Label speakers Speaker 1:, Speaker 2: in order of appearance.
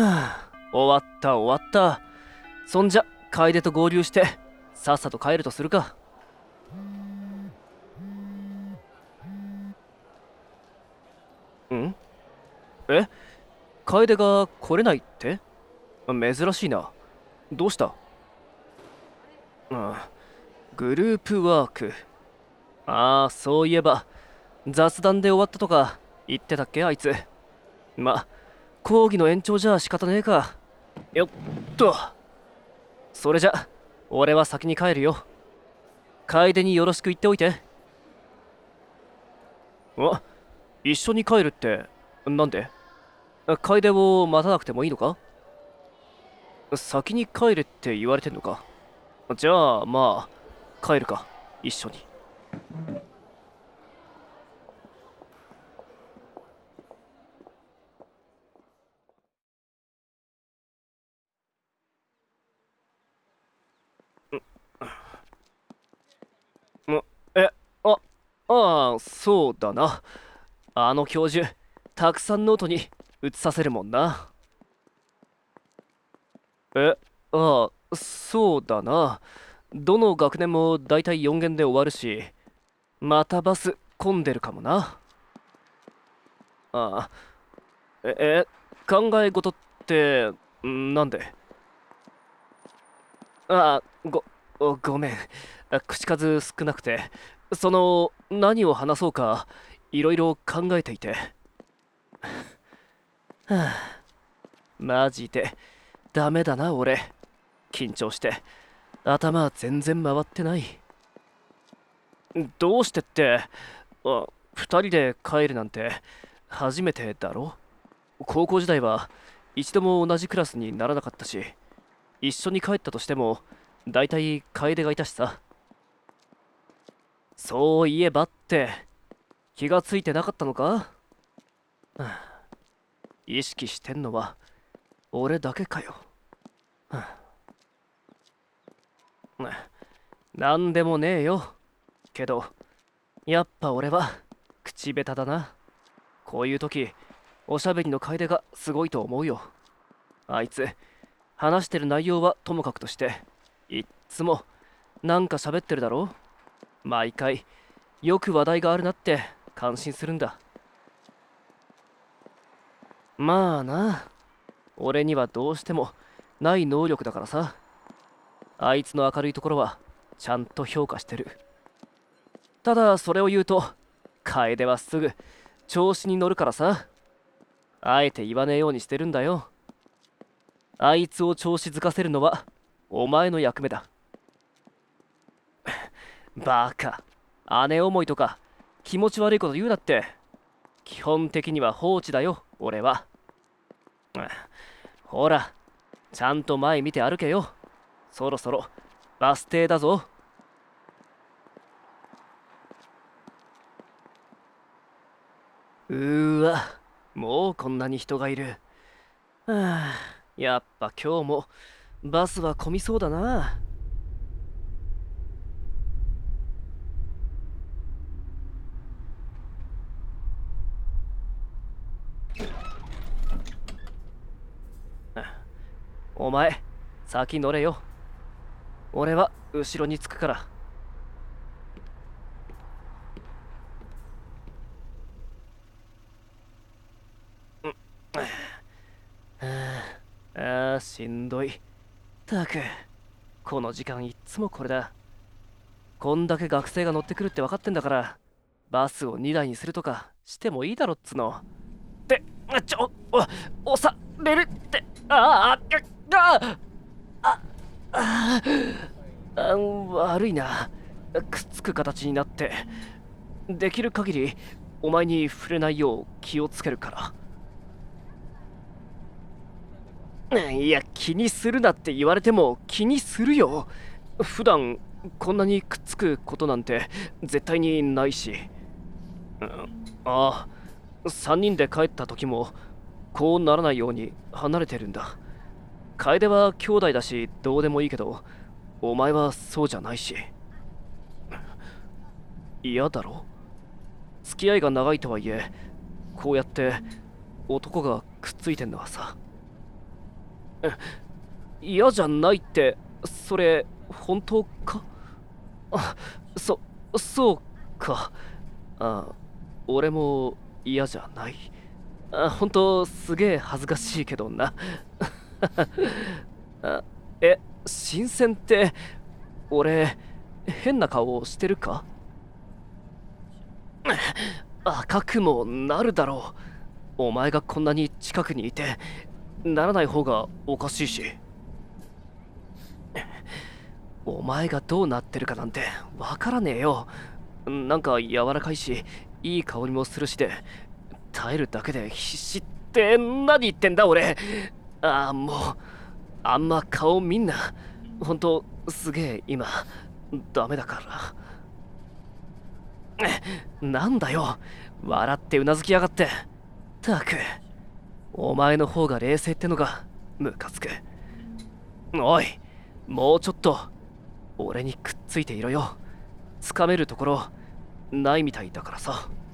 Speaker 1: あ、終わった終わった。そんじゃ楓と合流してさっさと帰るとするか。んえ、楓が来れないって？珍しいな。どうした？うん、グループワーク。ああ、そういえば雑談で終わったとか言ってたっけあいつ。ま、講義の延長じゃ仕方ねえか。よっと。それじゃ俺は先に帰るよ。楓によろしく言っておいて。あ、一緒に帰るってなんで？楓を待たなくてもいいのか？先に帰れって言われてんのか？じゃあまあ帰るか、一緒に。んえあああ、そうだな。あの教授たくさんノートに写させるもんな。ああ、そうだな。どの学年もだいたい4限で終わるし、またバス混んでるかもな。ああ、考え事ってなんで？ああ、ごめん。口数少なくて、何を話そうか、いろいろ考えていて。はあ、マジで、ダメだな、俺。緊張して、頭全然回ってない。どうしてって、二人で帰るなんて、初めてだろ？高校時代は、一度も同じクラスにならなかったし、一緒に帰ったとしても、だいたい楓がいたしさ。そういえばって、気がついてなかったのか？はあ、意識してんのは俺だけかよ。はあ、なんでもねえよ。けどやっぱ俺は口下手だな。こういう時おしゃべりの楓がすごいと思うよ。あいつ話してる内容はともかくとして、いっつもなんか喋ってるだろ。毎回よく話題があるなって感心するんだ。まあな、俺にはどうしてもない能力だからさ。あいつの明るいところはちゃんと評価してる。ただそれを言うと楓はすぐ調子に乗るからさ。あえて言わねえようにしてるんだよ。あいつを調子づかせるのはお前の役目だ。バカ、姉思いとか気持ち悪いこと言うなって。基本的には放置だよ俺は。ほら、ちゃんと前見て歩けよ。そろそろバス停だぞ。わ、もうこんなに人がいる。はあ、やっぱ今日もバスは混みそうだな。お前先乗れよ。俺は後ろにつくから。しんどい。たく、この時間いっつもこれだ。こんだけ学生が乗ってくるって分かってんだから、バスを2台にするとかしてもいいだろっつの。って押されるって。悪いな。くっつく形になって。できる限りお前に触れないよう気をつけるから。いや、気にするなって言われても気にするよ。普段こんなにくっつくことなんて絶対にないし。ああ、3人で帰った時もこうならないように離れてるんだ。楓は兄弟だしどうでもいいけど、お前はそうじゃないし。嫌だろ？付き合いが長いとはいえ、こうやって男がくっついてんのはさ。 嫌じゃないって、それ本当か？あ、そうか。あ、俺も嫌じゃない。本当すげえ恥ずかしいけどな。あ、新鮮って、俺変な顔してるか？赤くもなるだろう。お前がこんなに近くにいてならない方がおかしいし。お前がどうなってるかなんてわからねえよ。なんか柔らかいしいい香りもするしで、耐えるだけで必死って何言ってんだ俺。もうあんま顔見んな。ほんとすげえ今ダメだから。なんだよ、笑ってうなずきやがって。たく、お前の方が冷静ってのがムカつく。おい、もうちょっと俺にくっついていろよ。つかめるところないみたいだからさ。